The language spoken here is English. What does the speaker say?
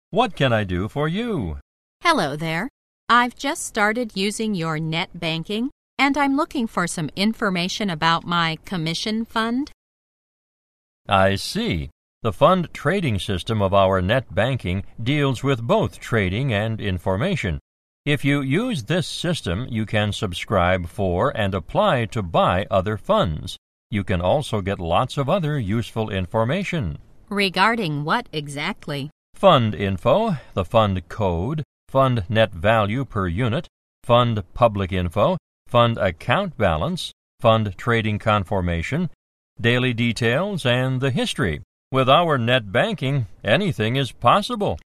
What can I do for you? Hello there. I've just started using your net banking, and I'm looking for some information about my commission fund. I see. The fund trading system of our net banking deals with both trading and information. If you use this system, you can subscribe for and apply to buy other funds. You can also get lots of other useful information. Regarding what exactly? Fund info, the fund code, fund net value per unit, fund public info, fund account balance, fund trading conformation, daily details, and the history. With our net banking, anything is possible.